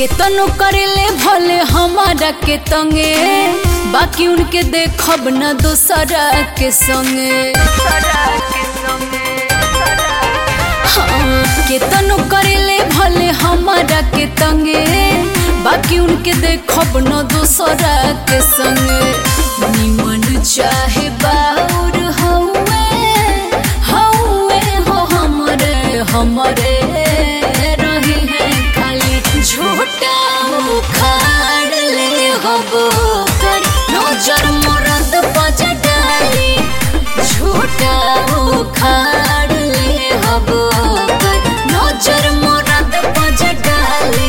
केतनो करेले भले हमारा के तंगे, बाकी उनके देखब न दोसरा के संगे। हाँ, केतनो करेले भले हमारा के तंगे, बाकी उनके देखब न दोसरा के संगे। निमन चाहे बाउर हौवे हौवे हो हमरे हमरे रही है खाली झूठा उखाड़ ले हबो कर नजर मरद बज डाली। झूठा उखाड़ ले हबो कर नजर मरद बज डाली।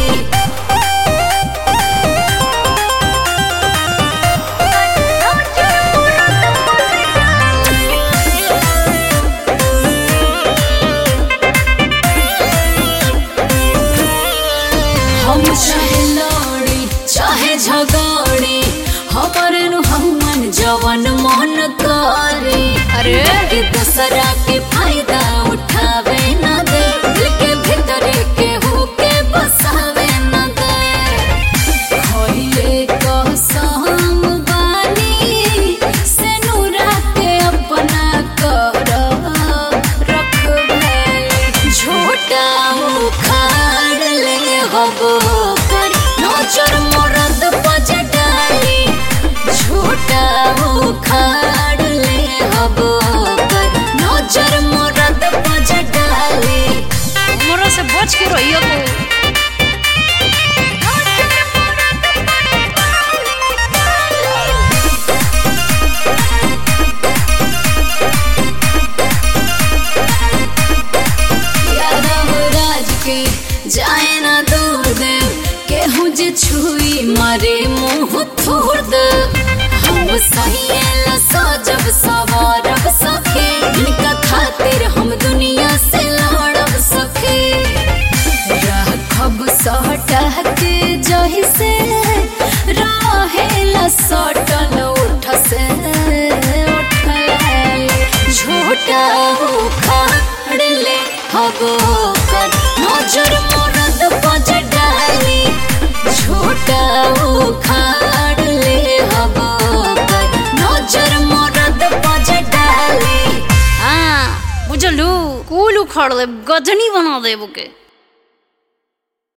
हम चाहे लड़ी चाहे झगड़ी, हमारे नु हमन जवन मन करे। अरे के दूसरा के फायदा उठावे न दे, दिल के भीतर के होके बसावे न दे। खइले कसम बानी से नूरा के अपना कर रखबे। झूठा उखाड़ ले हबो कर नजर मरद बज डाली। झूठा उखाड़ ले हबो कर नजर मरद बज डाली। हमरा से बच के रहियो तो। यादव राज के जाए ना दूर दे, केहू जे छुई मारे मुँह थोड़ दे। हम सहिएला सजब सवारब सखे, इनका खातिर हम दुनिया से लड़ब सखे। राखब सटा के जही से रहेला सटल उठ से उठल। झूठा उखाड़ ले हबो कर नजर मरद बज डाली। झूठा उखाड़ ले हबो कर नजर मरद बज डाली। हाँ बुझलू, कुल उखाड़ दे, गजनी बना देबो के।